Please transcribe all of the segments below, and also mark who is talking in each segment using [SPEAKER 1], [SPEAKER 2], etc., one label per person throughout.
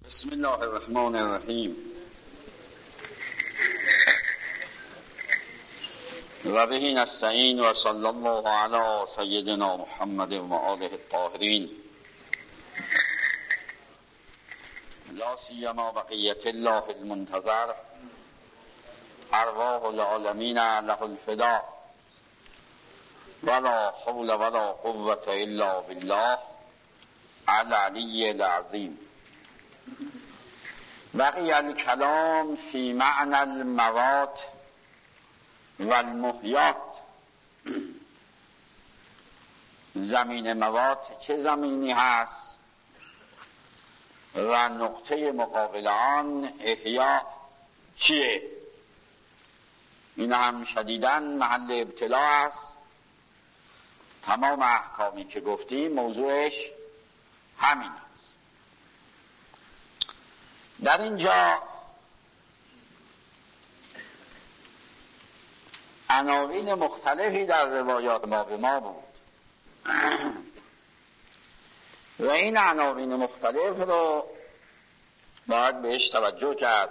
[SPEAKER 1] بسم الله الرحمن الرحیم و به نستعین و صلی الله علی سیدنا محمد و آله الطاهرین لا سیما بقیت الله المنتظر ارواح العالمین له الفدا ولا حول ولا قوة الا بالله العلی العظیم. بقی الکلام فی معنی الموات و المحیات. زمین موات چه زمینی هست و نقطه مقابل آن احیا چیه؟ این هم شدیداً محل ابتلا است. تمام احکامی که گفتیم موضوعش همین است. در اینجا عناوین مختلفی در روایات ما به ما بود و این عناوین مختلف رو باید بهش توجه کرد.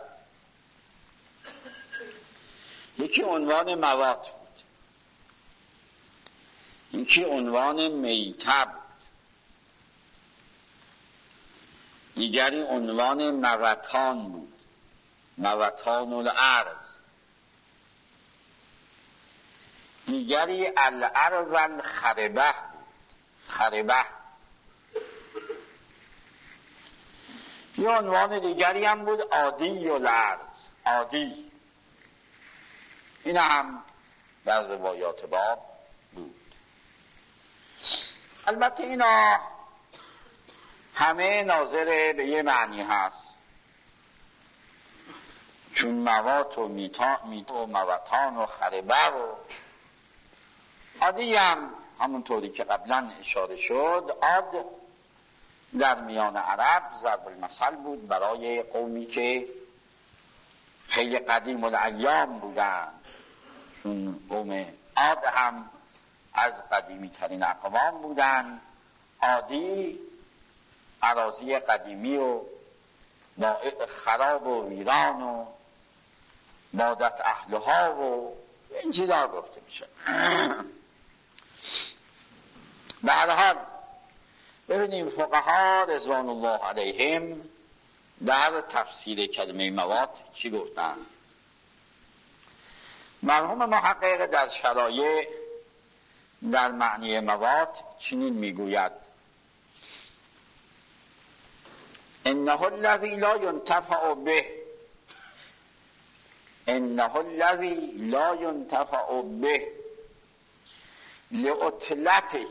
[SPEAKER 1] یکی عنوان موات بود، یکی عنوان میته بود، دیگری عنوان موتان بود، موتان الارض، دیگری الارض الخربه بود، خربه. یه عنوان دیگری هم بود عادی الارض، عادی. این هم در روایات باب بود. البته اینا همه ناظر به یه معنی هست، چون موات و میتا و موتان و خربه و عادی هم همونطوری که قبلا اشاره شد، عاد در میان عرب ضرب المثل بود برای قومی که خیلی قدیم الایام بودن، چون قوم عاد هم از قدیمی ترین اقوام بودن. عادی اراضی قدیمی و خراب و ویران و مادت اهلها و این چیزا گفته میشه. به هر حال ببینیم فقها رضوان الله علیهم در تفسیر کلمه موات چی گفتن. مرحوم محقق در شرایع در معنی موات چنین میگوید: انه الذی لا ينتفع به، انه الذی لا ينتفع به لعطلته،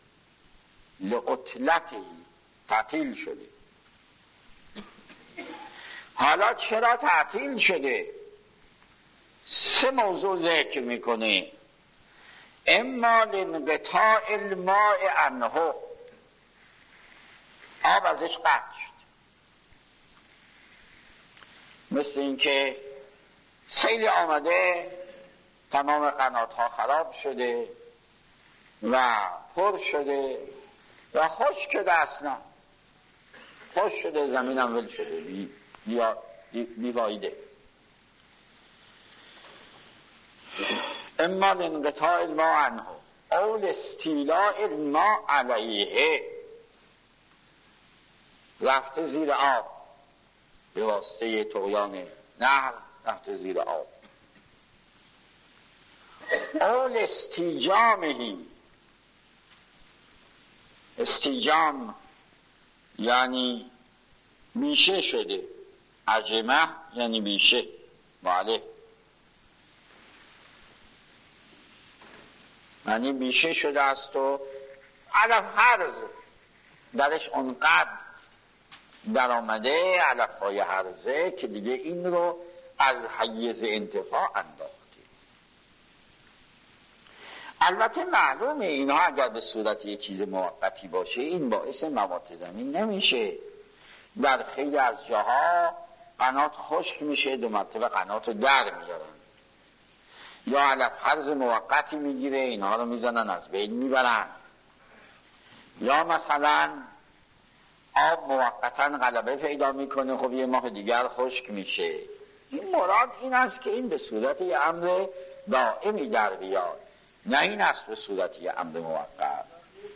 [SPEAKER 1] لعطلته تعطیل شده. حالا چرا تعطیل شده؟ سه موضوع ذکر میکنه. اما لانقطاع الماء عنه، آب ازش قطع شد، مثل این که سیل آمده تمام قناتها خراب شده و پر شده و خشک شده، اصلا خشک شده، زمین هم ول شده، بی‌فایده. اما لانقطاع الماء عنه او لاستیلاء الماء علیه، رفته زیر آب به واسطه طغیان نهر، رفته زیر آب. او لاستیجامه، استیجام یعنی میشه شده، عجمه یعنی میشه، بله، یعنی میشه شده است و علف هرز درش اونقدر در آمده، علف های هرزه، که دیگه این رو از حیز انتفاع انداخته. البته معلومه اینا اگر به صورت یک چیز موقتی باشه این باعث موات زمین نمیشه. در خیلی از جاها قنات خشک میشه، دو مرتبه قنات رو در میارن، یا علف هرز موقتی میگیره، اینها رو میزنن از بین میبرن، یا مثلا آب موقتا غلبه پیدا میکنه، خب یه ماه دیگر خشک میشه. این مراد این است که این به صورت یه امر دائمی در بیاد، نه این است به صورت یه امر موقت.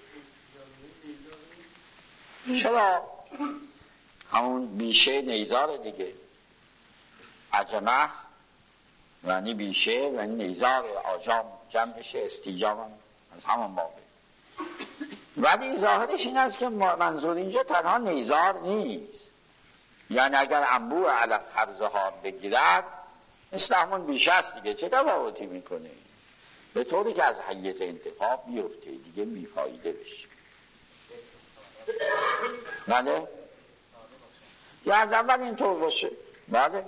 [SPEAKER 1] چرا؟ همون بیشه نیزار دیگه، عجمه یعنی بیشه یعنی نیزار، آجام جمعشه، استیجام هم از همون بابه. ولی ظاهرش این است که منظور اینجا تنها نیزار نیست، یعنی اگر انبوه علف حرزه ها بگیرد مثل همون بیشه است دیگه، چه تفاوتی میکنه؟ به طوری که از حیز انتفاع بیفته دیگه بیفایده بشه. بله؟ یا از اول اینطور باشه. بله.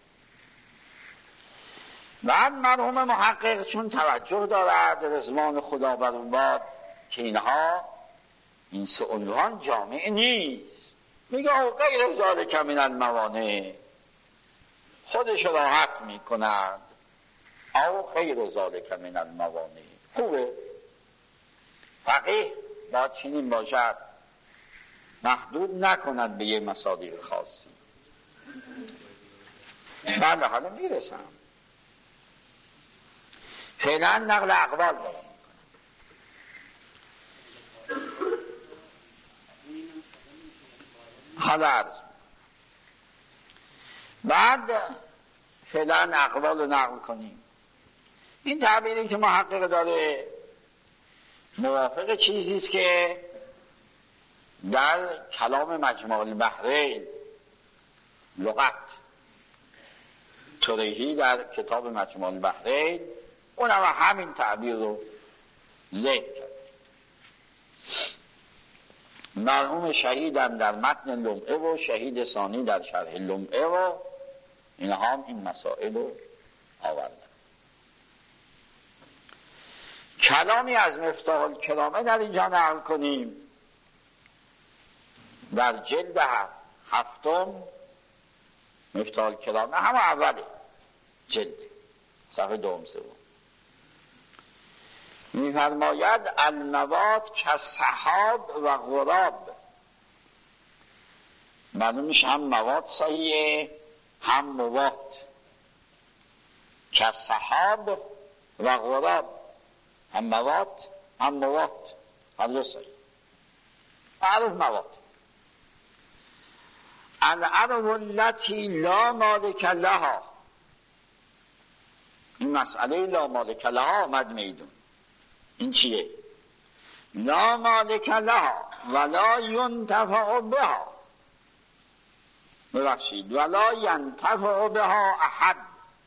[SPEAKER 1] بعد مرحوم محقق چون توجه دارد رضوان خدا بر او باد که اینها این سه عنوان جامع نیست، میگه او غیر ذالک من الموانع، خودش راحت میکند او غیر ذالک من الموانع. خوبه فقیه باید چنین باشد، محدود نکند به یه مصادیق خاصی. بله حالا میرسم. فعلا نقل اقوال دارم. حالا عرض بعد فعلا اقوال رو نقل کنیم. این تعبیری که محقق داره موافق چیزیست که در کلام مجموع البحرین لغت طریحی در کتاب مجموع البحرین اونم همین تعبیر رو ذکر کرد. مرحوم شهیدم در متن لمعه و شهید ثانی در شرح لمعه و اینها هم این مسائل رو آوردن. کلامی از مفتاح الکرامه در اینجا نقل کنیم در جلد هفتم. مفتاح الکرامه همه اوله جلد صفحه 2-3 می‌فرماید المواد کالسحاب و غراب. معلوم میشه هم مواد صحیحه هم مواد. کالسحاب و غراب، هم مواد هم مواد، هر دو صحیح. معروف مواد. الارض التي لا مالک لها، این مسئله لا مالک لها آمد میدون. این چیه؟ لا مالک لها ولا ینتفع بها، ببخشید ولا ینتفع بها احد.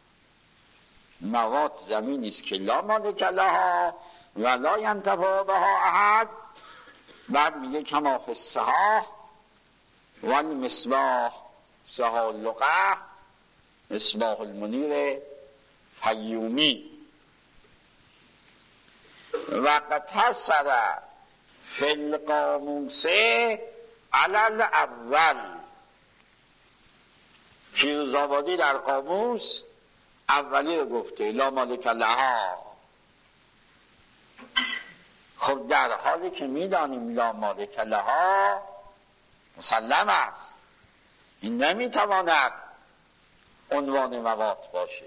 [SPEAKER 1] مواد زمینی است که لا مالک لها ولا ینتفع بها احد. بعد میگه کما فی الصحاح والمصباح، صحاح اللقاء مصباح المنیر فیومی. وقت حسر فی القاموس علی الاول. فیروزآبادی در قاموس اولی رو گفته لا مالک لها. خب در حالی که میدانیم لا مالک لها مسلم است، این نمیتواند عنوان مواد باشه.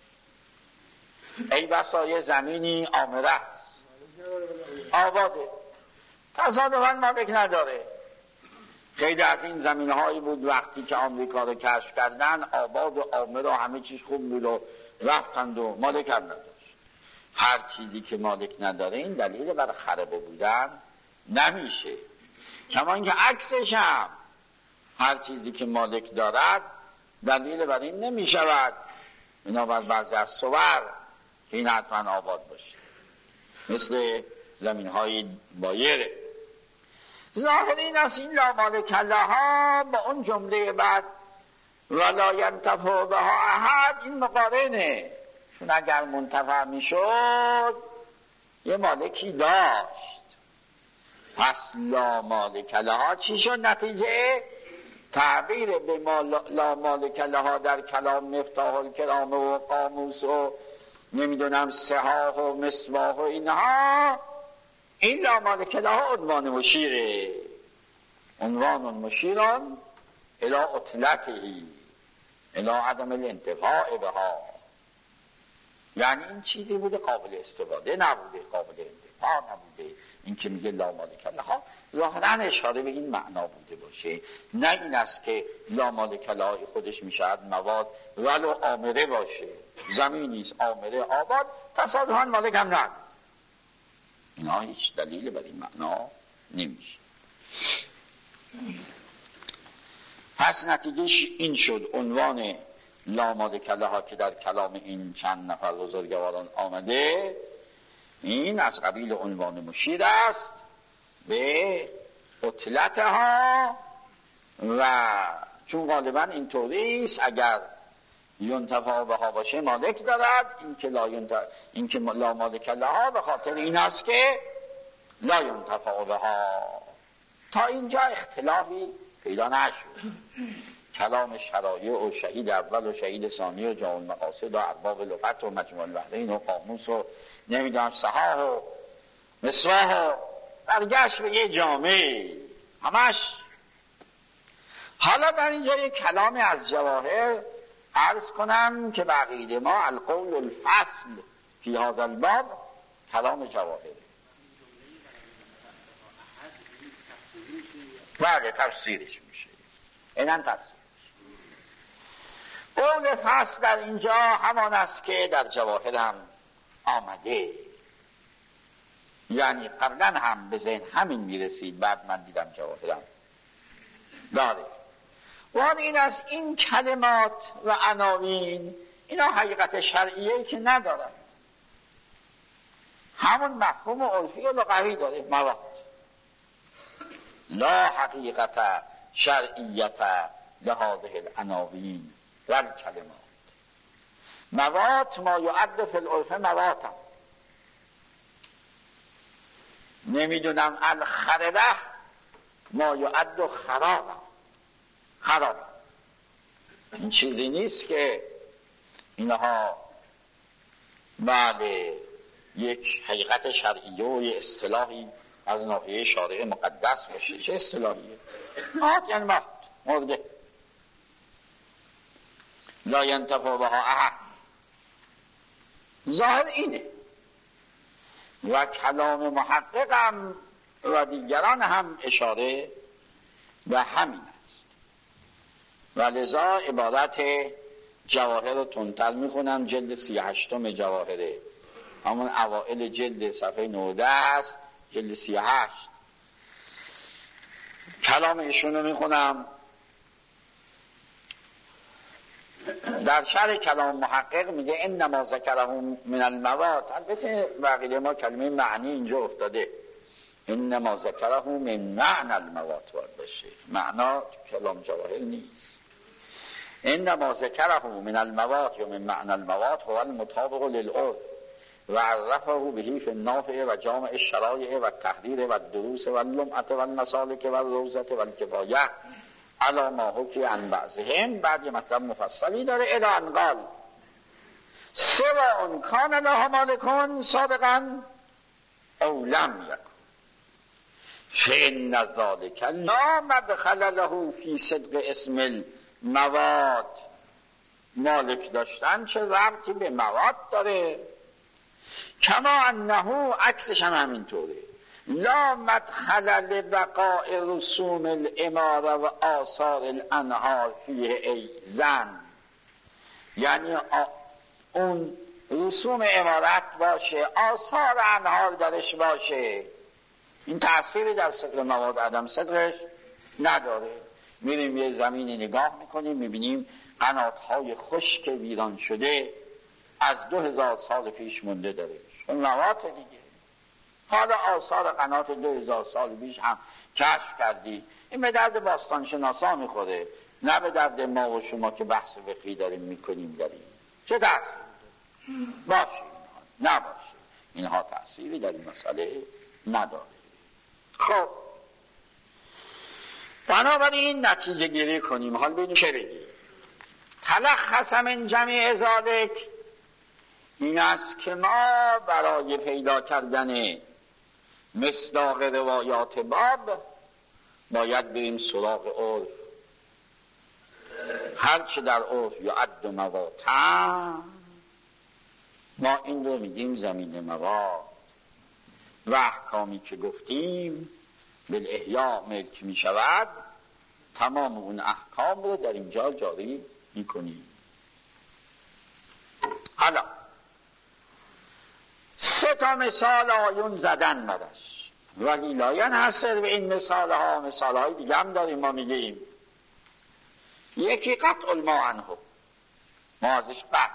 [SPEAKER 1] ای بسا یه زمینی آمره است، آباده، تصادفاً مالک نداره. خیلی از این زمینهایی بود وقتی که آمریکا رو کشف کردن آباد و آمر و همه چیز خوب بود و رفتند و مالک هم نداشت. هر چیزی که مالک نداره این دلیل بر خرابه بودن نمیشه. کما اینکه عکسش هم هر چیزی که مالک دارد دلیل بر این نمیشود. اینا بر بعضی از صور که این حتما آباد باشه، مثل زمین های بایره. ظاهر این است این لا مالک لها با اون جمله بعد ولا ینتفع بها احد این مقارنه. چون اگر منتفع میشد یه مالکی داشت. پس لا مالک لها چی شد نتیجه؟ تعبیر به لا مالک لها در کلام مفتاح الکرامه و قاموس و نمیدونم صحاح و مصباح و اینها، این لا مالک لها عنوان مشیره، عنوان مشیران الی عطلته الی عدم الانتفاع بها، یعنی این چیزی بوده قابل استفاده نبوده، قابل انتفاع نبوده. این که میگه لا مالک لها ظاهرا اشاره به این معنا بوده باشه، نه این است که لا مالک لها خودش میشود مواد ولو آمره باشه، زمینیست آمره آباد تصادفاً مالک هم نه، اینا هیچ دلیل بر این معنا نمیشه. پس نتیجهش این شد عنوان لا مالک لها که در کلام این چند نفر بزرگواران آمده، این از قبیل عنوان مشیر است به عطلتها، و چون غالبا این طوری است اگر ینتفع بها باشه مالک دارد، این که لا مالک لها به خاطر این است که لا ینتفع بها. تا اینجا اختلافی پیدا نشد. کلام شرایع و شهید اول و شهید ثانی و جامع المقاصد و ارباب لغت و مجموع البحرین و قاموس و نمیدونم صحاح و مصباح و برگشت به یه جامع همش. حالا در اینجا یک کلامی از جواهر عرض کنم که به عقیده ما القول الفصل فی هذا الباب کلام جواهره. بله تفسیرش میشه، اینم تفسیرش. قول فصل در اینجا همان است که در جواهر هم آمده، یعنی قبلا هم به ذهن همین میرسید، بعد من دیدم جواهرم داره. و این از این کلمات و عناوین اینا حقیقت شرعیه‌ای که ندارن، همون مفهوم عرفی لغوی داره. مواد لا حقیقت شرعیت لهذه العناوین و الکلمات. مواد ما یعد فی العرف مواد هم. نمیدونم الخربه ما یعد خراب. این چیزی نیست که اینها بله یک حقیقت شرعیه و یک اصطلاحی از ناحیه شارع مقدس باشه. چه اصطلاحیه؟ آت یعنی مات مرده. لا ینتفع بها احد، ظاهر اینه. و کلام محققم و دیگران هم اشاره به همین است. و لذا عبارت جواهر رو تندتر میخونم. جلد 38 جواهره، همون اوائل جلد صفحه 19 است، جلد 38. کلام ایشون رو میخونم. در شرح کلام محقق میگه انما ذکره من المواد. البته بقیه ما کلمه معنی اینجا افتاده، انما ذکره من معنی المواد باید باشه، معنا کلام جواهر نیست. انما ذکره من المواد یا من معنی المواد هو المطابق للعرف و عرفه بهی فی النافع و جامع الشرایع و التحریر و الدروس و اللمعة و المسالک و الروضة و الکفایة علی ما حکی عن بعضهم. بعد یه مطلب مفصلی داره. الی ان قال سواء کان لها مالک سابقا او لم یکن فإن ذلک لا مدخل له فی صدق اسم المواد. مالک داشتن چه ربطی به مواد داره؟ کما انه عکسش هم همینطوره. لا مدخل لبقاء رسوم الاماره و آثار الانهار فیه ای زن، یعنی اون رسوم امارت باشه، آثار انهار درش باشه، این تأثیری در صدق مواد عدم صدقش نداره. میریم یه زمینی نگاه میکنیم میبینیم قناتهای خشک ویران شده از 2000 سال پیش مونده داره، اون مواد دیگه. حالا آثار قنات 2000 سال پیش هم کشف کردی، این به درد باستانشناسا میخوره، نه به درد ما و شما که بحث فقهی داریم میکنیم داریم. چه تأثیری باشه اینها نباشه، اینها تأثیری در این مسئله نداره. خب بنابراین نتیجه گیری کنیم. حال ببینیم چه بگیم. تلخص من جمع ذالک این است که ما برای پیدا کردن مصداق روایات باب باید بریم سراغ عرف. هرچه در عرف یعد مواطن، ما این رو میگیم زمین مواد. و احکامی که گفتیم بالاحیا ملک می شود، تمام اون احکام رو در اینجا جاری می کنیم. حالا 3 مثال آیون زدن برش، ولی لاین حسر به این مثال های دیگه هم داریم. ما میگیم یکی قطع الماء عنه، ما ازش قطع.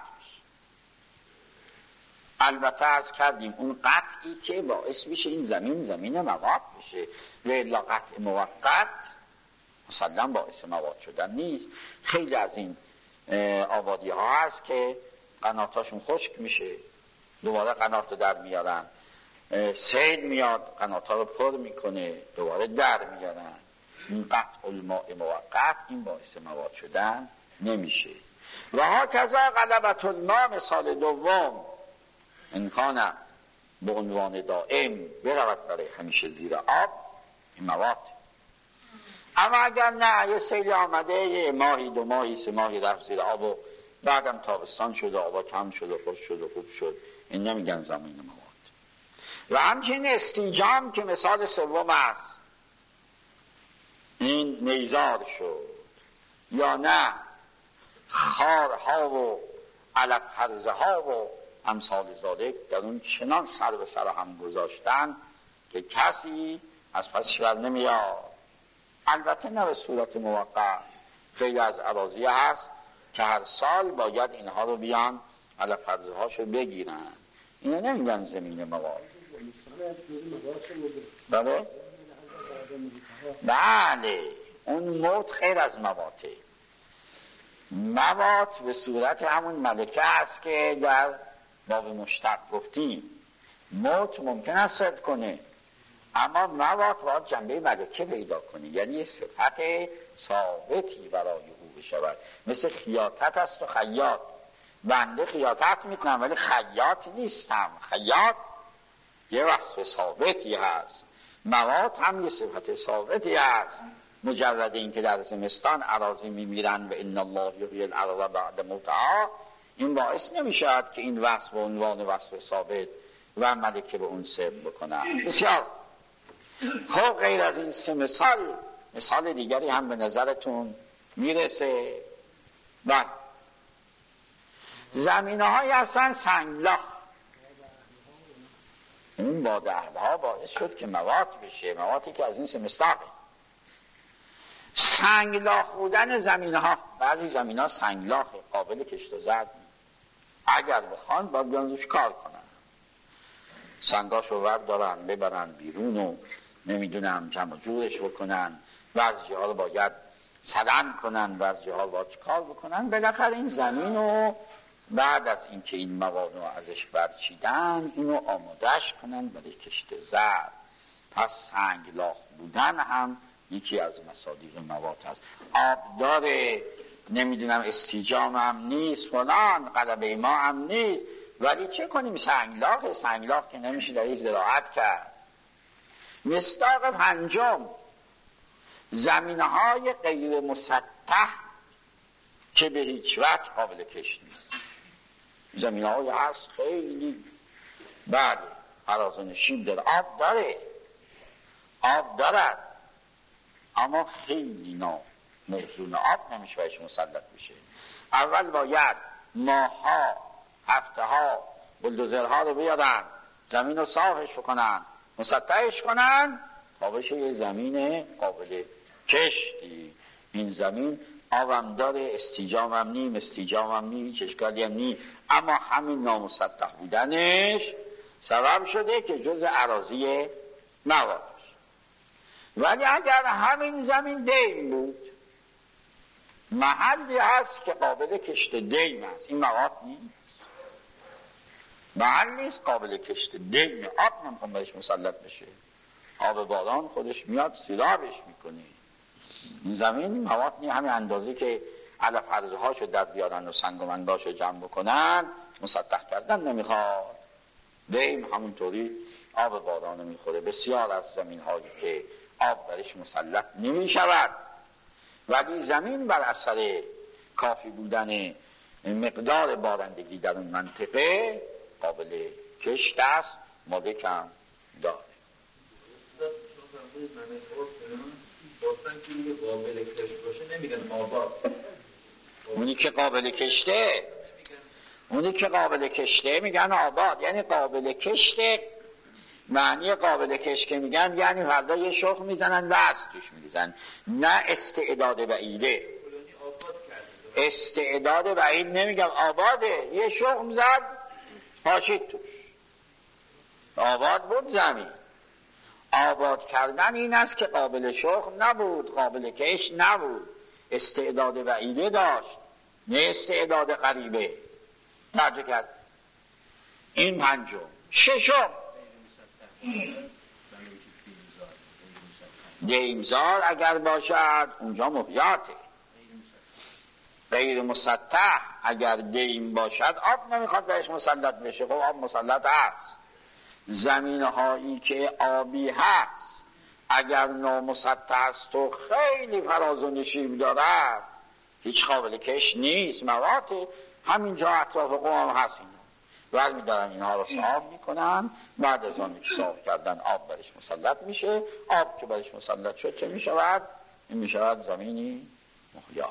[SPEAKER 1] البته از کردیم اون قطعی که باعث میشه این زمین مواد بشه، و الا قطع موقت مثلا باعث مواد شدن نیست. خیلی از این آبادی ها هست که قناتاشون خشک میشه، دوباره قنات در میارن، سیل میاد قنات ها رو پر میکنه، دوباره در میارن. این قطع الماء موقت این باعث مواد شدن نمیشه. و ها کذا غلبت الماء مثال دوم، امکانه به عنوان دائم برود برای همیشه زیر آب، این مواد. اما اگر نه یه سیلی آمده، یه ماهی 2 ماهی 3 ماهی رفت زیر آب و بعدم تابستان شد و آبا کم شد و خوش شد و خوب شد، این نمیگن زمین مواد. و همچنین استیجام که مثال سوم است، این نیزار شد یا نه خارها و علف هرزه ها و امثال ذالک در اون چنان سر به سر هم گذاشتن که کسی از پسش بر نمیاد. البته نه به صورت موقع، خیلی از اراضی هست که هر سال باید اینها رو بیان علف هرزه هاشو بگیرن، اینا نمیگن زمین مواد. بله اون موت خیر از مواته. مواد به صورت همون ملکه است که در باب مشتق گفتیم. موت ممکن است صدق کنه، اما مواد باید جنبه ملکه پیدا کنه، یعنی یه صفت ثابتی برای او بشود. مثل خیاطت است و خیاط. بنده خیاطت میکنم ولی خیاط نیستم. خیاط یه وصف ثابتی هست، مواد هم یه صفت ثابتی هست. مجرد این که در زمستان اراضی میمیرن و ان الله یحیی الارض بعد موتها، این باعث نمیشود که این وصف به عنوان وصف ثابت و ملکه به اون صدق بکنن. بسیار خب، غیر از این 3 مثال دیگری هم به نظرتون میرسه؟ بله، زمینه های هستن سنگلاخ. اون باد اهلها باعث شد که مواد بشه، موادی که از این 3 مصداقه. سنگلاخ بودن زمینه ها، بعضی زمینه ها سنگلاخه، قابل کشت و زرد، اگر بخوان باید بیان روش کار کنن، سنگاشو وردارن ببرن بیرون و نمیدونم جمع جورش بکنن، بعضی ها رو باید سدن کنن، بعضی ها رو باید کار بکنن. بالاخره این زمین رو بعد از اینکه این مواد رو ازش برچیدن اینو آمادش کنن برای کشت زرد. پس سنگلاخ بودن هم یکی از مصادیق مواد هست. آب داره، نمیدونم استیجام هم نیست، فلان غلبه ما هم نیست، ولی چه کنیم؟ سنگلاخ که نمیشه در این زراعت کرد. مصداق پنجم، زمینهای غیر مسطح که به هیچ وجه قابل کشت نیست. زمینه‌های هست خیلی بعد فرازان شیب داره، آب دارد اما خیلی موزون آب نمیشه بهش مسلط بشه. اول باید ماه‌ها، هفته‌ها بلدوزرها رو بیارن زمین رو صافش بکنن، مسطحش کنن تا بشه یه زمین قابل کشتی. این زمین آبم داره، استیجام هم نی، هیچ اشکالی هم نی، اما همین نامسطح بودنش سبب شده که جز اراضی مواد. ولی اگر همین زمین دیم بود، محلی هست که قابل کشت دیم هست، این مواد نیست، محل نیست قابل کشت دیم، آب نمیخوام بهش مسلط بشه، آب باران خودش میاد سیرابش میکنه. این زمین مواد نیست، همین اندازه که علف هرزه هاشو در بیارن و سنگ و منگاشو جمع بکنن، مسطح کردن نمیخواد. دیم همونطوری آب باران میخوره. بسیار از زمین هایی که آب برش مسلط نمی شود. ولی زمین بر اثر کافی بودن مقدار بارندگی در اون منطقه قابل کشت است، مالک هم داره.
[SPEAKER 2] قابل کشت باشه نمیگن آباد.
[SPEAKER 1] اونی که قابل کشته میگن آباد، یعنی قابل کشته. معنی قابل کشت که میگن یعنی فردا یه شخم میزنن وزن توش میریزن، نه استعداد بعیده. استعداد بعید نمیگم، آباده، یه شخم زد پاشید توش، آباد بود زمین. آباد کردن این است که قابل شخم نبود، قابل کشت نبود، استعداد بعیده داشت نه استعداد غریبه. توجه کرد. این پنجم. ششم دیمزار اگر باشد اونجا محیاته. غیر مسطح اگر دیم باشد آب نمیخواد بهش مسلط بشه. خب آب مسلط هست. زمینهایی که آبی هست اگر نامسطح است و خیلی فراز و نشیب دارد هیچ قابل کش نیست. مواد همینجا اطراف قوم هست. اینا ور میدارن اینها رو صاف میکنن. بعد از آن که صاف کردن آب برش مسلط میشه. آب که برش مسلط شد چه میشود؟ این میشود زمینی محیات.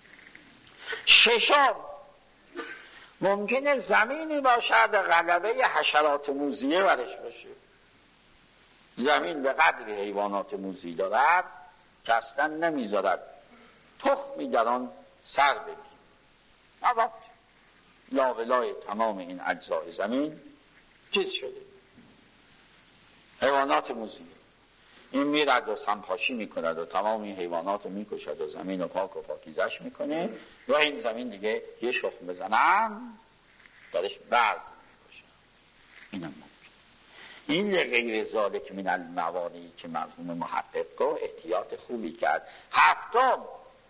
[SPEAKER 1] ششم ممکنه زمینی باشد غلبه حشرات موذیه برش باشه. زمین به قدر حیوانات موذی دارد که اصلا نمیذارد تخمی در آن سر بگیرد. مواد لابلای تمام این اجزای زمین چیز شده، حیوانات موذیه. این میرد و سمپاشی میکند و تمام این حیوانات رو میکشد و زمین رو پاک و پاکیزش میکنه و این زمین دیگه یه شخم بزنن درش بعض میکشن. اینم ممکن. این غیر ذالک من الموانعی که مرحوم محقق رو احتیاط خوبی کرد. هفتم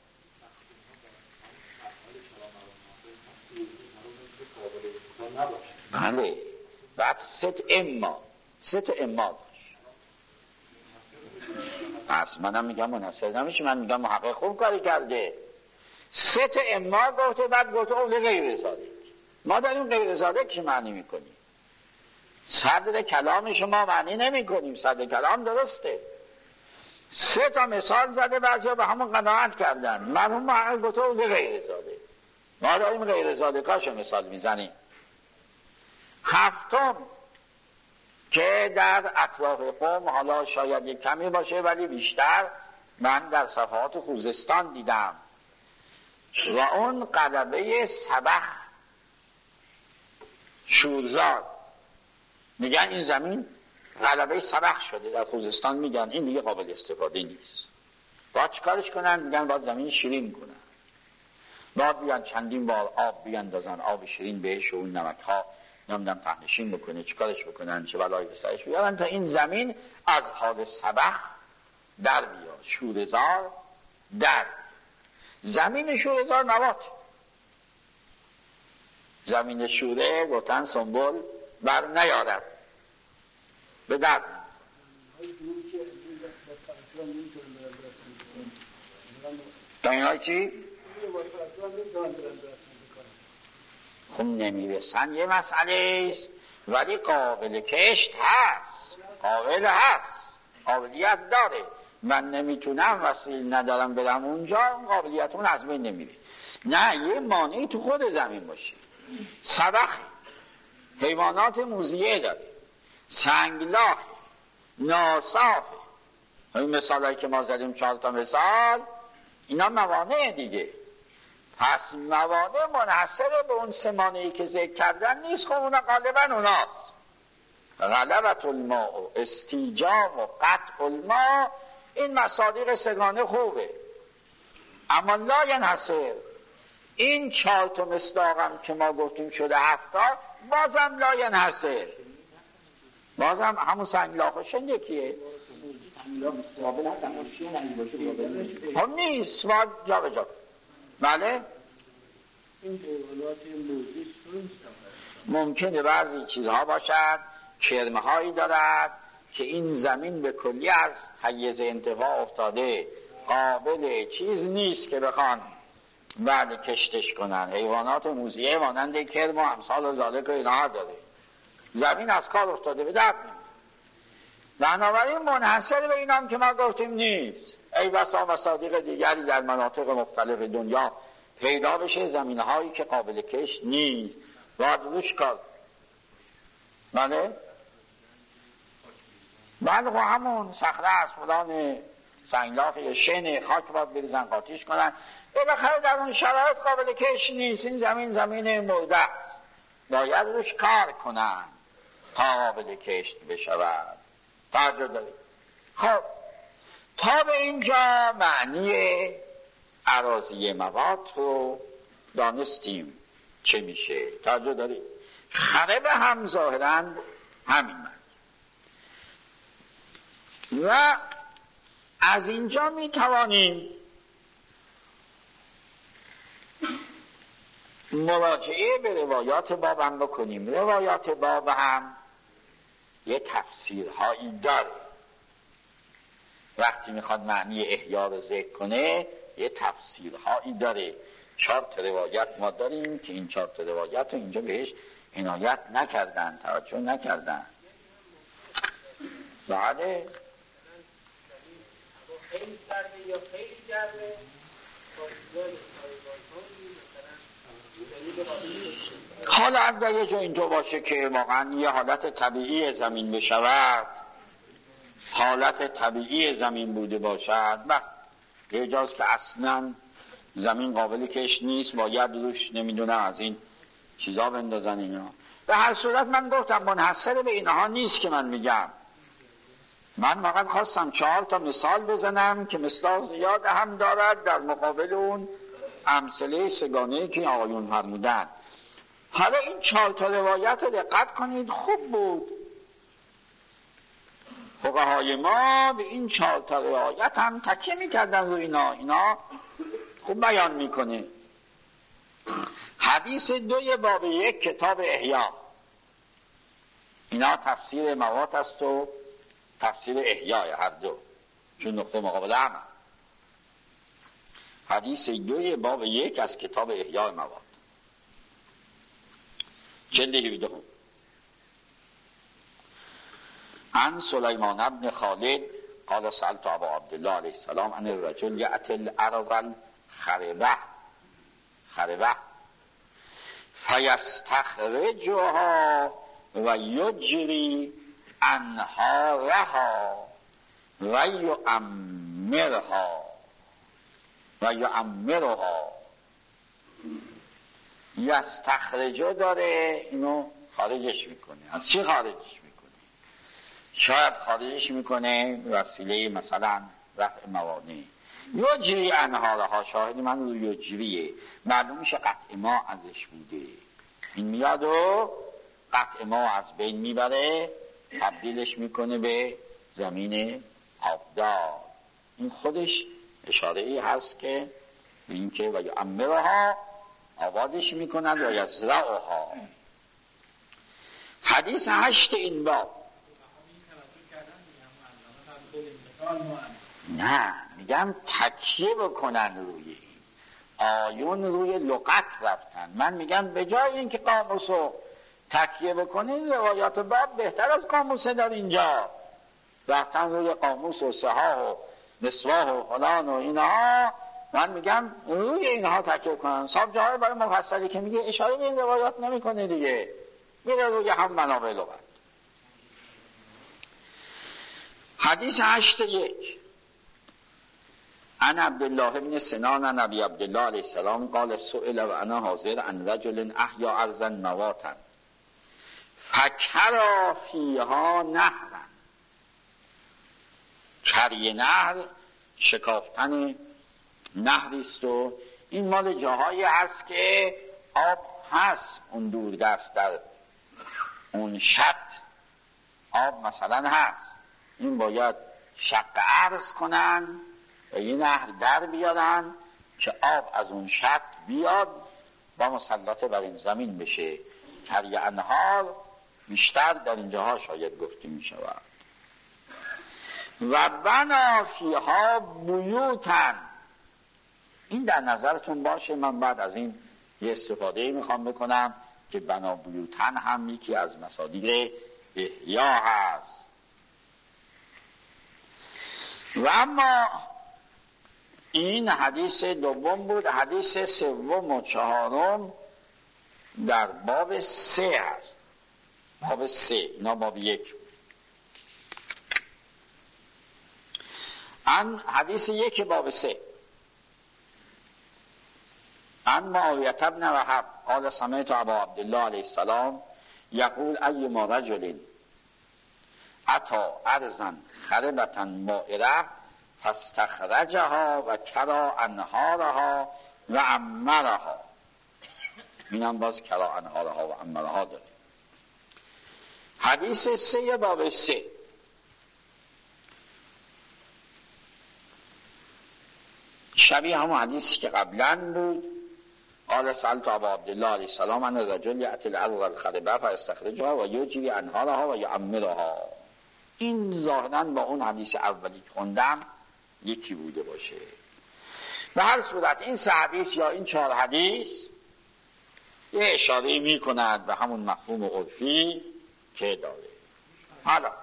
[SPEAKER 1] بله. بعد ست اما پس منم میگم منحصر نمیشه، من میگم محقق خوب کاری کرده. ست اما گفته، بعد گفته اول غیر ذالک. ما داریم غیر ذالک معنی میکنیم، صدر کلام شما معنی نمی کنیم. صدر کلام درسته. سه تا مثال زده، بعضیا به همون قناعت کردن. مرحوم محقق گفته اول غیر ذالک. ما داریم غیر ذالکاشو مثال میزنیم. هفتم که در اطراف قوم، حالا شاید یک کمی باشه ولی بیشتر من در صفحات خوزستان دیدم، و اون غلبه سبخ شورزاد. میگن این زمین غلبه سبخ شده در خوزستان، میگن این دیگه قابل استفاده نیست. باید چیکارش کنن؟ میگن باید زمین شیرین کنن، باید بیان چندین بار آب بیاندازن، آب شیرین بهش و اون نمک ها نمیدونم تهنشین بکنه، چیکارش بکنن، چه بلایی به سرش بیارن تا این زمین از حال سبخ در بیاد، شورزار در. زمین شورزار مواد، زمین شوره گفتن سنبول بر نیارد به درد. دنیای چی؟ خب نمیرسن یه مسئله است، ولی قابل کشت هست، قابلیت داره. من نمیتونم، وسیله ندارم برم اونجا، قابلیت اون از بین نمیره. نه، یه مانعی تو خود زمین باشه. سبخ حیوانات موذیه داره، سنگلاخ، ناصاف. این مثالایی که ما زدیم 4 تا مثال، اینا موانع دیگه. پس موانع منحصر به اون 3 مانعی که ذکر کردن نیست. خب اونا غالبا اوناست. غلبت الماء و استیجام و قطع الماء، این مصادیق سگانه خوبه، اما لا ینحصر. این 4 تا مصداقم که ما گفتیم شده 7 تا، بازم لا ینحصر، بازم همون سنگلاخش یکیه. هم نیست، باید جا به جا. بله ممکنه بعضی چیزها باشد کرمه هایی دارد که این زمین به کلی از حیز انتفاع افتاده، قابل چیز نیست که بخوان بعد کشتش کنن. حیوانات موذیه مانند کرم و امثال ذالک و اینها داره. زمین از کار افتاده، به درد نمی‌خوره. بنابراین منحصر به این هم که ما گفتیم نیست. ای بسا مصادیق دیگری در مناطق مختلف دنیا پیدا بشه، زمینهایی که قابل کشت نیست، باید روش کار. بله خب همون صخره است، فلان سنگلاخ یا شن خاک باید بریزن قاطیش کنن. بالاخره در اون شرایط قابل کشت نیست. این زمین مرده است، باید روش کار کنن تا قابل کشت بشود. توجه دارید؟ خب تا به اینجا معنی اراضی مواد رو دانستیم چه میشه. توجه دارید؟ خرب هم ظاهراً همین معنی. و از اینجا می توانیم مراجعه به روایات باب هم بکنیم. روایات باب هم یه تفسیرهایی داره. وقتی میخواد معنی احیا رو ذکر کنه یه تفسیرهایی داره. 4 روایت ما داریم که این 4 روایت رو اینجا بهش عنایت نکردن، توجه نکردن. بله
[SPEAKER 3] خیلی سرده یا خیلی گرمه،
[SPEAKER 1] حالا اگر یه جا اینجا باشه که واقعا یه حالت طبیعی زمین بشود، حالت طبیعی زمین بوده باشد، و یه جاست که اصلا زمین قابل کشت نیست، باید روش نمیدونم از این چیزا بندازن اینا. به هر صورت من گفتم منحصر به اینها نیست که من میگم. من فقط خواستم 4 تا مثال بزنم که مثال زیاد هم دارد در مقابل اون امثله سگانه‌ای که آقایون فرمودن. حالا این 4 تا روایت رو دقت کنید، خوب بود. فقهای ما به این 4 تا روایت هم تکیه میکردن رو اینا خوب بیان میکنه. حدیث 2 باب 1 کتاب احیا، اینا تفسیر مواد است و تفسیر احیای هر دو، چون نقطه مقابله هم. حدیث 2 باب 1 از کتاب احیای مواد، جلد 17. عن سلیمان بن خالد قال سألت ابا عبدالله علیه السلام عن الرجل یأتی الارض خربه فیستخرجها و یجری انهارها و یعمرها. یستخرجو داره، اینو خارجش میکنه. از چی خارجش میکنه؟ شاید خارجش میکنه وسیله مثلا رفع موانع. یجری انهارها، شاهد من رو یجریه، معلوم میشه قطع ما ازش بوده. این میاد و قطع ما از بین میبره، تبدیلش میکنه به زمین آبدار. این خودش اشاره ای هست که این که و یعمرها، آبادش میکنن و یزرعها. حدیث 8 این باب. نه میگم تکیه بکنن روی این آیون، روی لغت رفتن. من میگم به جای اینکه قاموسو تکیه بکنین، روایات باب بهتر از قاموسه در اینجا رفتن روی قاموس و صحاح و مصباح و فلان و اینها. من میگم روی اینها تکیه کنن. صاحب جاهای برای مفصلی که میگه اشاره به این روایات نمیکنه دیگه، میره روی هم منابع لغت. حدیث 8:1 عن عبدالله بن سنان عن ابی عبدالله علیه السلام قال سئل و انا حاضر عن رجل احیا ارضا مواتا فکرا فیها نهرا. کری نهر شکافتن نهریست و این مال جاهایی هست که آب هست، اون دوردست در اون شط آب مثلا هست. این باید شق عرض کنن و یه نهر در بیارن که آب از اون شط بیاد و مسلط بر این زمین بشه. کری انهار بیشتر در اینجاها شاید گفته می شود. و بنا فیها بیوتن. این در نظرتون باشه. من بعد از این یه استفاده میخوام بکنم که بنا بیوتن هم یکی از مصادیق احیا هست. و اما این حدیث دوم بود. حدیث سوم و چهارم در باب 3 هست. باب 3، اینا باب 1. حدیث 1 باب 3. عن معاویة بن وهب قال سمعت ابا عبدالله علیه السلام یقول ایما رجل اتى ارضا خربة مائرة فاستخرجها و کرا انهارها و عمرها. اینم باز کرا انهارها و عمرها داره. حدیث 3 باب 3. شبیه همون حدیثی که قبلا بود. قال سألت ابا عبدالله علیه السلام عن الرجل یأتی الارض الخربة فاستخرجها و یجری انهارها و یعمرها. این ظاهراً با اون حدیث اولی که خوندم یکی بوده باشه. به هر صورت این 3 حدیث یا این 4 حدیث یه اشاره می کند به همون مفهوم عرفی که داره. حالا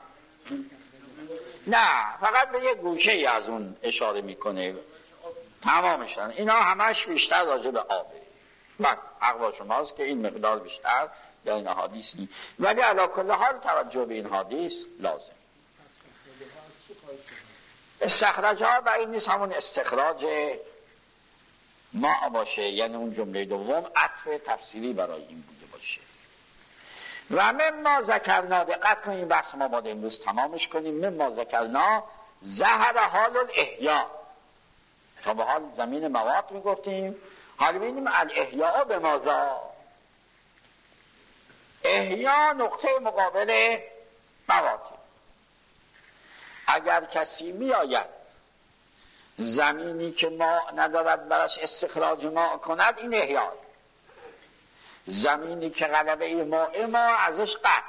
[SPEAKER 1] نه، فقط به یه گوشه ای از اون اشاره میکنه، تمامشن. اینا همش بیشتر راجع به آبه. من حق با شماست که این مقدار بیشتر در این حدیث نیست، ولی علی کل حال توجه به این حدیث لازم. استخراج ها و این نیست همون استخراج ما باشه، یعنی اون جمله دوم عطف تفسیری برای این بوده باشه. و مما ذکرنا، دقت کنیم بحث ما باید امروز تمامش کنیم. مما ذکرنا ظهر حال الاحیا. تا به حال زمین مواد میگفتیم، حالا ببینیم الاحیا به ماذا. احیا نقطه مقابل مواد. اگر کسی میآید زمینی که ما ندارد براش استخراج ما کند، این احیا. زمینی که غلبه ما ازش قطع.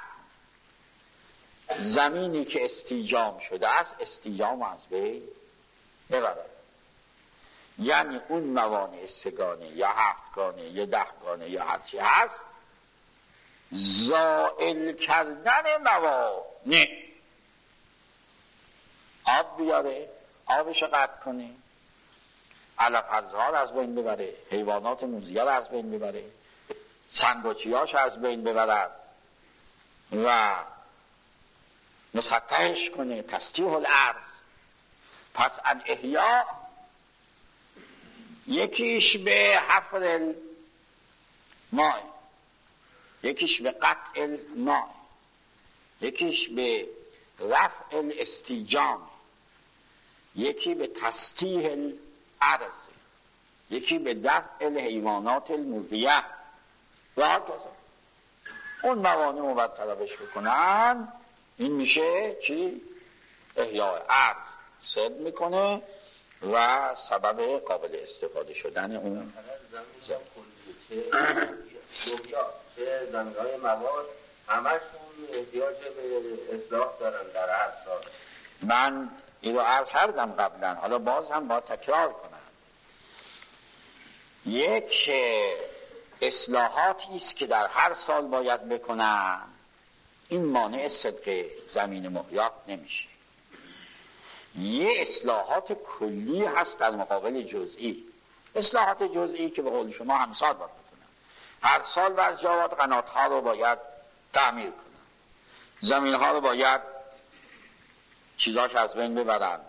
[SPEAKER 1] زمینی که استیجام شده است استیجام از بین ببرد. یعنی اون موانع 3 گانه یا 7 گانه یا 10 گانه یا هرچی هست، زائل کردن موانع. آب بیاره، آبش قطع کنه، علف ارزها رو از بین ببره، حیوانات موذیه رو از بین ببره، سنگوچیاش از بین ببرد و مسطحش کنه، تسطیح الارض. پس الاحیا یکیش به حفر الماء، یکیش به قطع الماء، یکیش به رفع الاستیجام، یکی به تسطیح الارض، یکی به دفع الحیوانات الموذیه و هكذا. اون موانع رو باید طلبش بکنن. این میشه چی؟ احیاء ارض صد میکنه و سبب قابل استفاده شدن اون زمین.
[SPEAKER 4] چه زمین‌های مواد همشون احتیاج به اصلاح دارن در هر سال.
[SPEAKER 1] من این رو عرض کردم قبلا، حالا باز هم باید تکرار کنم. یک اصلاحاتی است که در هر سال باید بکنن. این مانع صدق زمین محیات نمیشه. یه اصلاحات کلی هست در مقابل جزئی. اصلاحات جزئی که به قول شما همسال باید بکنن. هر سال بعض جاوات قنات‌ها رو باید تعمیر کنن، زمین‌ها رو باید چیزاش از بین ببرن،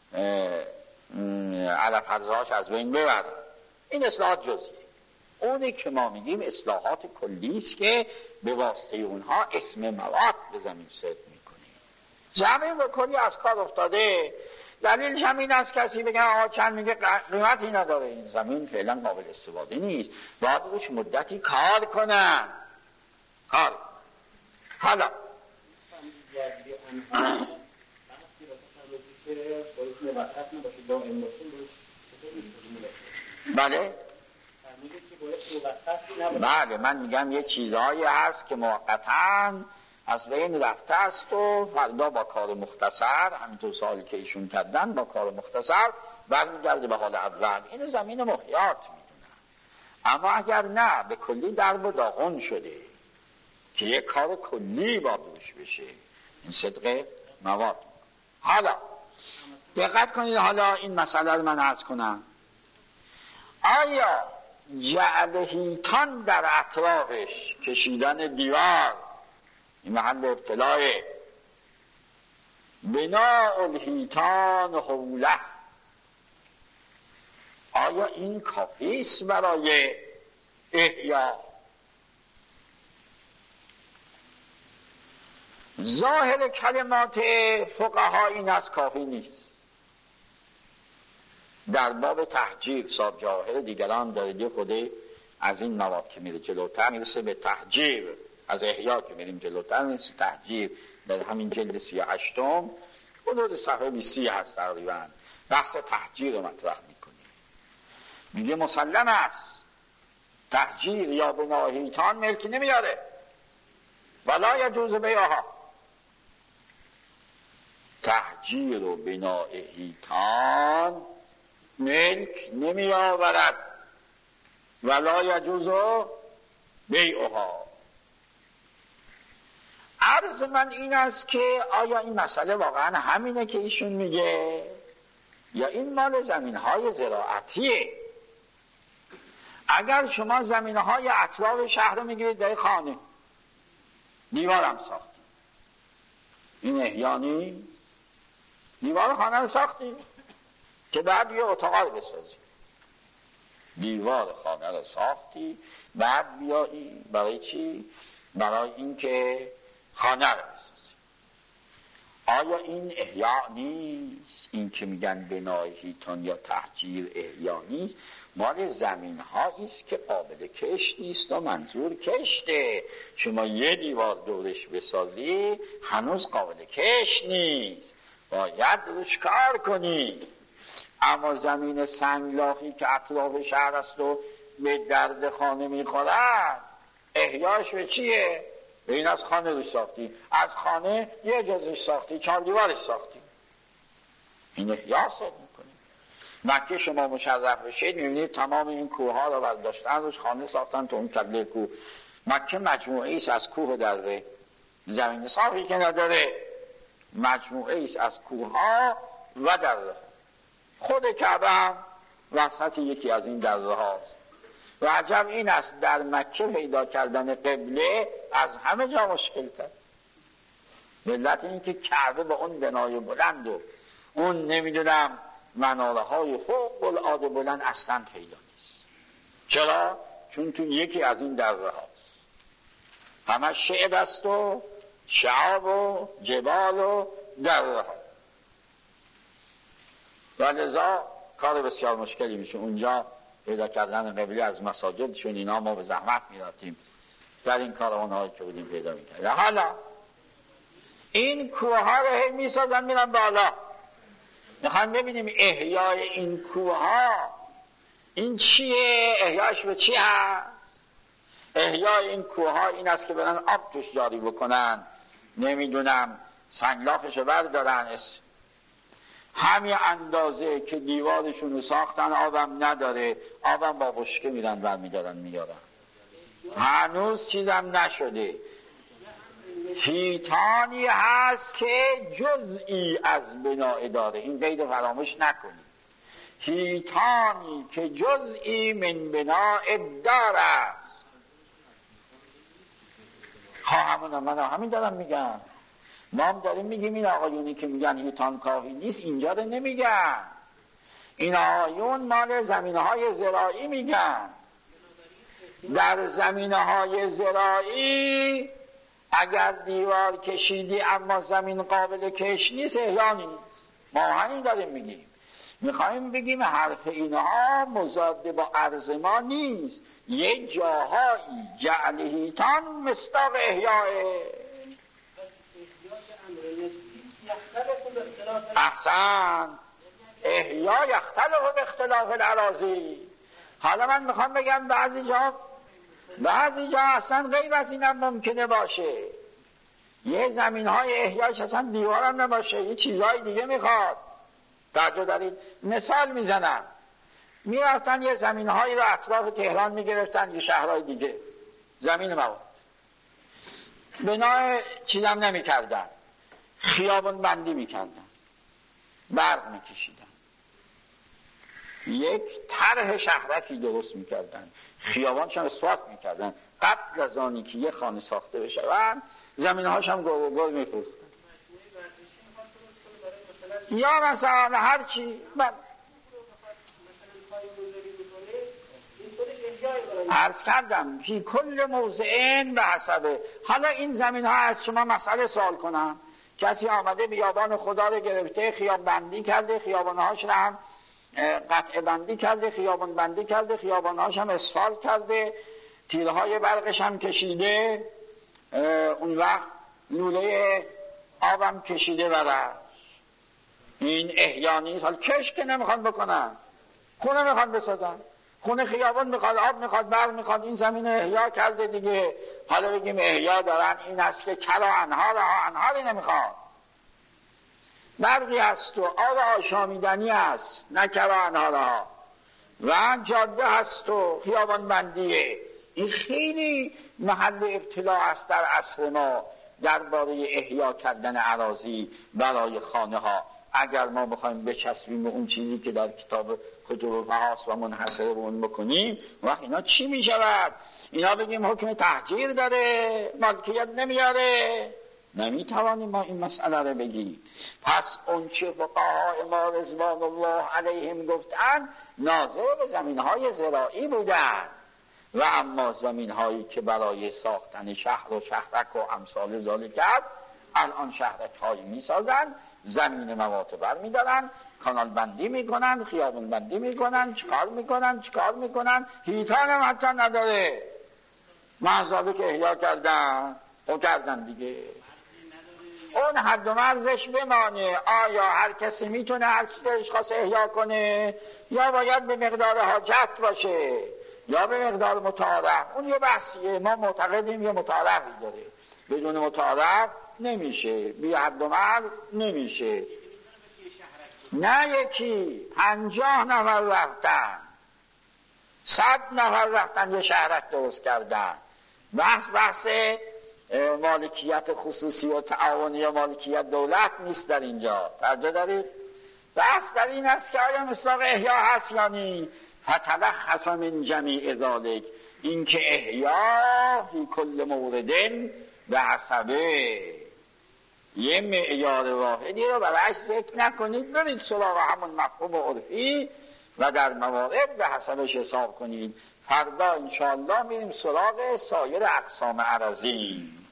[SPEAKER 1] علف ارزهاش از بین ببرن. این اصلاحات جزئی. اونی که ما میگیم اصلاحات کلی است که به واسطه اونها اسم مواد به زمین صد میکنه. زمین به کلی از کار افتاده. دلیلش هم این است کسی بگن آقا چند میگه قیمتی نداره، این زمین فعلا قابل استفاده نیست، باید روش مدتی کار کنن. کار حالا بله بله من میگم یه چیزهایی هست که موقتاً از بین رفته است و فردا با کار مختصر، همینطور سوالی که ایشون کردن، با کار مختصر برمیگرده به حال اول. اینو زمین محیات میدونن. اما اگر نه به کلی درب و داغون شده که یک کار کلی با دوش بشه، این صدق مواد. حالا دقت کنید، حالا این مسئله رو من عرض کنم. آیا جعل حیطان در اطرافش، کشیدن دیوار، این محل ابتلاه، بناء الحیطان حوله، آیا این کافی است برای احیا؟ ظاهر کلمات فقها این از کافی نیست. در باب تحجیر صاحب جواهر دیگران داره خوده از این مواد که میره جلوتر میرسه به تحجیر، از احیا که میریم جلوتر میرسه تحجیر. در همین جلد 38 حدود صفحه 30 هست تقریبا بحث تحجیر رو مطرح میکنه. میگه مسلم است تحجیر یا بناء حیطان ملک نمیاره، ولا یجوز بیعها. تحجیر و بناء حیطان ملک نمی آورد، ولا یجوز بیعها. عرض من این است که آیا این مسئله واقعا همینه که ایشون میگه یا این مال زمینهای زراعتیه؟ اگر شما زمینهای اطراف شهر رو میگیرید به خانه دیوارم ساخت، این احیانی دیوار خانه رو ساختی که بعد یه اتاق رو بسازی. دیوار خانه رو ساختی بعد بیایی برای چی؟ برای این که خانه رو بسازی. آیا این احیا نیست؟ این که میگن بنای حیطان یا تحجیر احیا نیست، مال زمین هایی است که قابل کشت نیست و منظور کشته. شما یه دیوار دورش بسازی هنوز قابل کشت نیست، باید روش کار کنی. اما زمین سنگلاخی که اطراف شهر است و به درد خانه میخورد، احیاش به چیه؟ به این از خانه روش ساختی، از خانه یه جزش ساختی، 4 دیوارش ساختی، این احیا صد میکنی. مکه شما مشرف بشید میبینید تمام این کوه ها رو برداشتن روش خانه ساختن تو اون کله کوه. مکه مجموعه ایست از کوه و دره، زمین صافی که نداره، مجموعه ایست از کوه ها و دره. خود کعبه هم وسط یکی از این دره هاست. و عجب این است در مکه پیدا کردن قبله از همه جا مشکل تر. علت این که کعبه با اون بنای بلند و اون نمیدونم مناره های فوق العاده بلند اصلا پیدا نیست. چرا؟ چون تو یکی از این دره هاست، همه شعب است و شعاب و جبال و دره ها، و لذا کار بسیار مشکلی میشه. اونجا پیدا کردن قبله از مساجد چون اینا ما به زحمت میرفتیم در این کاروان‌هایی که بودیم پیدا میکردیم. حالا این کوه ها رو هی میسازن میرن بالا. میخوایم ببینیم احیای این کوه ها این چیه؟ احیاش به چی هست؟ احیای این کوه ها این است که برن آب توش جاری بکنن، نمیدونم سنگلاخش رو بردارن، همین اندازه که دیوارشون رو ساختن آبم نداره، آبم با بشکه میرن برمیدارن میارن، هنوز چیزم نشده. حیطانی هست که جزئی از بنا داره، این قید فراموش نکنید. حیطانی که جزئی من بنا دار است. همین دارم میگم. ما هم داریم میگیم این آقایونی که میگن حیطان کافی نیست اینجا رو نمیگن. این آقایون مال زمینهای زراعی میگن. در زمینهای زراعی اگر دیوار کشیدی اما زمین قابل کش نیست احیا نیست. ما همین داریم میگیم. میخوایم بگیم حرف اینها مضاد با عرض ما نیست. یه جاهایی جعل حیطان مصداق احیاه. احسن، احیا یختلف به اختلاف الاراضی. حالا من میخوام بگم بعضی جا اصلا غیر از اینم ممکنه باشه. یه زمین های احیاش اصلا دیوارم نباشه، یه چیزهای دیگه میخواد. توجه دارید؟ مثال میزنم، میرفتن یه زمین هایی رو اطراف تهران میگرفتن، یه شهرهای دیگه زمین مواد بنا چیزم نمیکردن، خیابان بندی میکردن، برق میکشیدن، یک طرح شهرکی درست میکردن، خیابانش هم اصلاح میکردن قبل از آنی که یه خانه ساخته بشه و زمین هاش هم گل میفروختن. یا مثلا هر چی عرض کردم که کل موضعین به حسبه. حالا این زمین ها از شما مسئله سوال کنم، کسی آمده بیابان خدا رو گرفته، خیابان بندی کرده، خیابان هاش رو هم قطع بندی کرده، خیابان بندی کرده، خیابان هاش هم اسفالت کرده، تیرهای برقش هم کشیده، اون وقت لوله آبم کشیده برش. این احیانی حال کش که نمیخوان بکنن، خونه میخوان بسازن، خونه خیابان میخواد، آب میخواد، برق میخواد، این زمین احیا کرده دیگه. حالا بگیم احیا دارن، این است که کلا انهاری نمیخواد، برقی هست و آب آشامیدنی هست، نه کلا انهارها، و جاده هست و خیابان بندیه. این خیلی محل ابتلا است در عصر ما درباره احیا کردن اراضی برای خانه ها. اگر ما بخوایم بچسبیم به اون چیزی که در کتاب کتب فحاص و منحصر به اون بکنیم، وقت اینا چی می شود؟ اینا بگیم حکم تحجیر داره، مالکیت نمیاره، نمیتوانیم ما این مسئله رو بگیم. پس اون چه فقهای ما رضوان الله علیهم گفتن ناظر به زمین های زراعی بودن، و اما زمین هایی که برای ساختن شهر و شهرک و امثال ذالک است، الان شهرک هایی می سازن، زمین مواد بر می دارن، کانال بندی می کنن، خیابون بندی می کنن، چکار می کنن، هیتان هم حتی نداره، محضابه که احیا کردن او کردن دیگه. اون حد و مرزش بمانه. آیا هر کسی میتونه هر چی دلش خواست احیا کنه، یا باید به مقدار حاجت باشه، یا به مقدار متعارف؟ اون یه بحثیه، ما معتقدیم یه متعارفی داره، بدون متعارف نمیشه، بی حد و مرز نمیشه. نه یکی 50 نفر رفتن، 100 نفر رفتن یه شهرک درست کردن. بحث مالکیت خصوصی و تعاونی یا مالکیت دولت نیست در اینجا، توجه دارید؟ بحث در این است که آیا مصداق احیا هست یا نی. فتلخص من جمیع ذالک، این که احیا فی کل موردن به حسبه، یه معیار واحدی رو برایش ذکر نکنید، برید سراغ همون مفهوم عرفی و در موارد به حسبش حساب کنید. فردا انشاءالله میریم سراغ سایر اقسام عرضی.